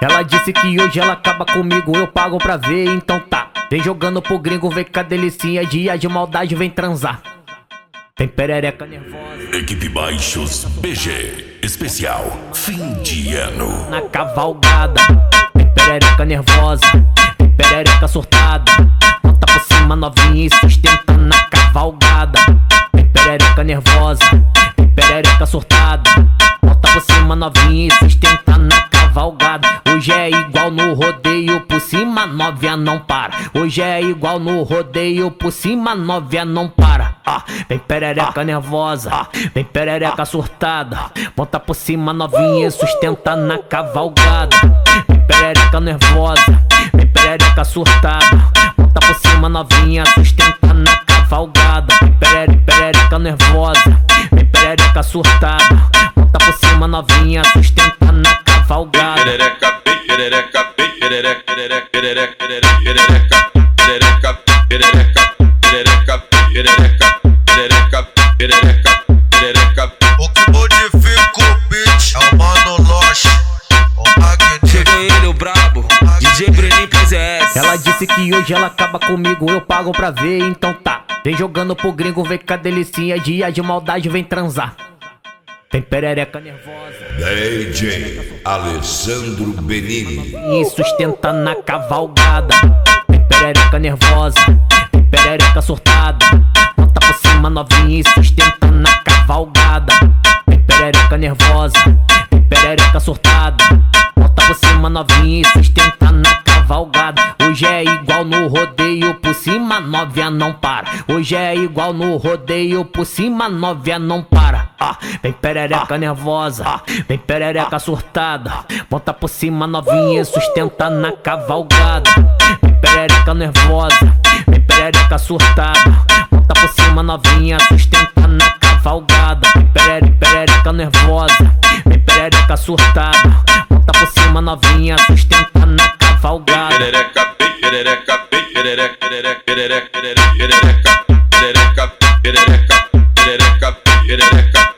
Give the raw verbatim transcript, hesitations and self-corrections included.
Ela disse que hoje ela acaba comigo, eu pago pra ver, então tá. Vem jogando pro gringo, vem com a delicinha, dia de maldade, vem transar. Tem perereca nervosa. Equipe Baixos B G, especial fim de ano. Na cavalgada, tem perereca nervosa, tem perereca surtada. Bota por cima novinha e sustenta na cavalgada. Tem perereca nervosa, tem perereca surtada. Bota por cima novinha e sustenta na cavalgada. Hoje é igual no rodeio, por cima novinha não para. Hoje é igual no rodeio, por cima novinha não para. Ah, vem perereca ah, nervosa, ah, vem perereca ah, surtada. Bota por cima novinha e sustenta na cavalgada. Vem perereca nervosa, vem perereca surtada. Bota por cima novinha, sustenta na cavalgada. Vem perereca, perereca nervosa, vem perereca surtada. Bota por cima novinha, sustenta na cavalgada. Perereca, perereca, perereca, perereca, perereca, perereca, perereca, perereca, perereca, perereca, perereca, perereca, perereca. O que modifica o beat é o Mano Loche, o Magnífico. Chegou ele, o brabo, D J Bruninho P Z S. Ela disse que hoje ela acaba comigo, eu pago pra ver, então tá. Vem jogando pro gringo, vem com a delicinha, dia de maldade, vem transar. Tem perereca nervosa, D J Alessandro Benini. E sustenta na cavalgada. Tem perereca nervosa, tem perereca surtada. Bota por cima novinha e sustenta na cavalgada. Tem perereca nervosa, tem perereca surtada. Bota por cima novinha e sustenta na cavalgada. Hoje é igual no rodeio, por cima novinha não para. Hoje é igual no rodeio, por cima novinha não para. Ah, vem perereca nervosa, ah, vem perereca surtada. Bota por cima novinha e sustenta na cavalgada. Vem perereca nervosa, vem perereca surtada. Bota por cima novinha, sustenta na cavalgada. Vem perereca, perereca nervosa, vem perereca surtada. Bota por cima novinha, sustenta na cavalgada. Perereca, perereca, perereca, perereca, perereca, perereca, perereca, perereca, perereca, perereca, perereca.